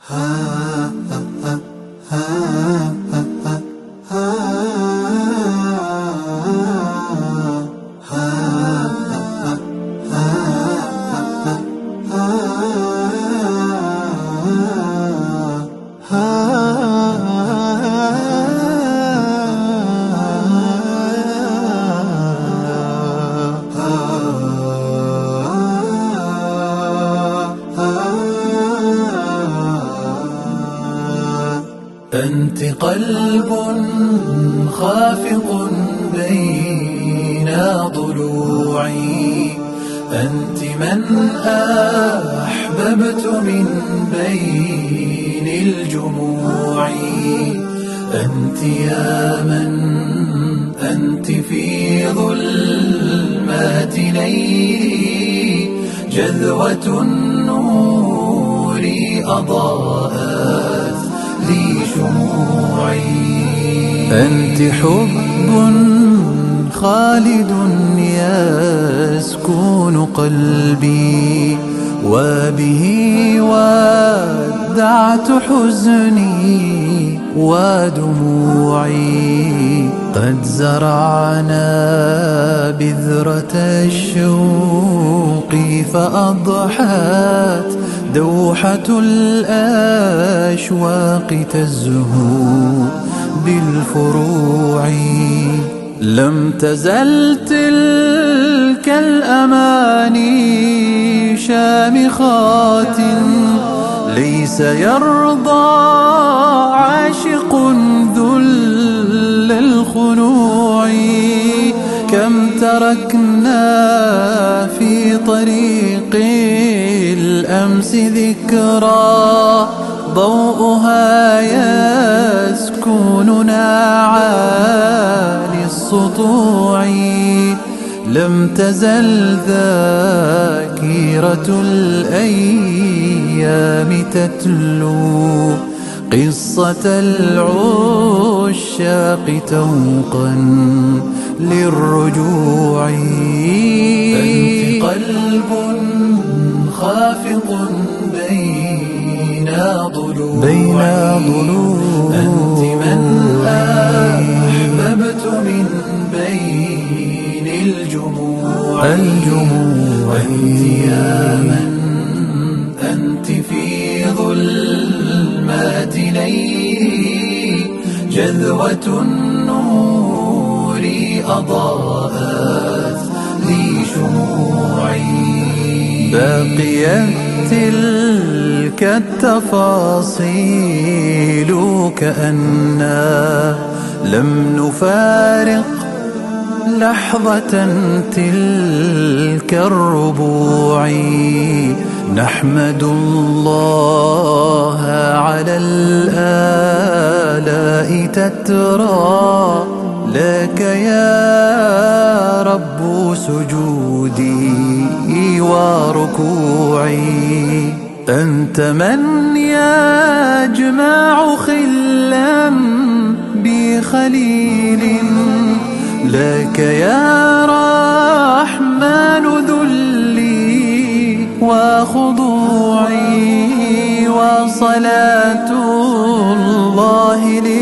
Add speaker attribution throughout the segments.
Speaker 1: أنت قلب خافق بين ضلوعي، أنت من أحببت من بين الجموع، أنت يا من أنت في ظلمات ليلي، جذوة النور أضاءت لي شموعي. أنت حب خالد يسكن قلبي، وبه ودعت حزني ودموعي. قد زرعنا بذرة الشوق فأضحت دوحة الأشواق تزهو بالفروع. لم تزل تلك الأماني شامخات، ليس يرضى عاشق ذل الخنوع. كم تركنا في طريق الأمس ذكرى، ضوءها يسكننا عالي السطوع. لم تزل ذاكرة الأيام تتلو قصة العشاق توقا للرجوع. أنت قلب خافق بين ضلوعي، أنت من أحببت من بين الجموع. أنت يا من أنت في ظلمات ليلي، جذوة النور أضاءت لي شموعي. بقيت تلك التفاصيل كأننا لم نفارق لحظة تلك الربوع. نحمد الله على الآلاء تترى، لك يا رب سجودي وركوعي. أنت من يجمع خلا بخليل، لك يا رحمن ذلي وخضوعي. وصلاة الله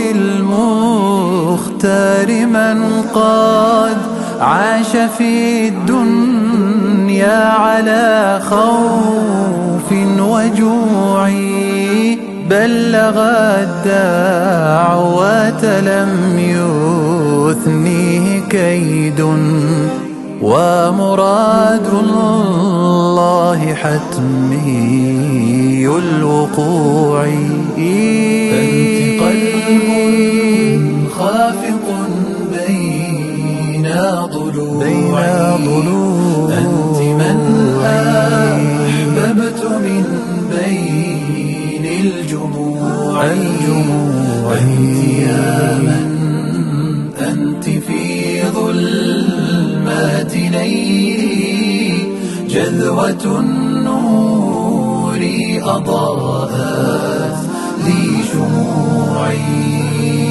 Speaker 1: للمختار من قد عاش في الدنيا على خوف وجوع. بلغ الدعوة لم يثنيه كيد، ومراد الله حتمي الوقوع. أنت قلب خافق بين ضلوعي، أنت من أحببت من بين الجموع. أنت يا من أنت في ظلمات ليلي، جذوة النور أضاءت لي شموعي.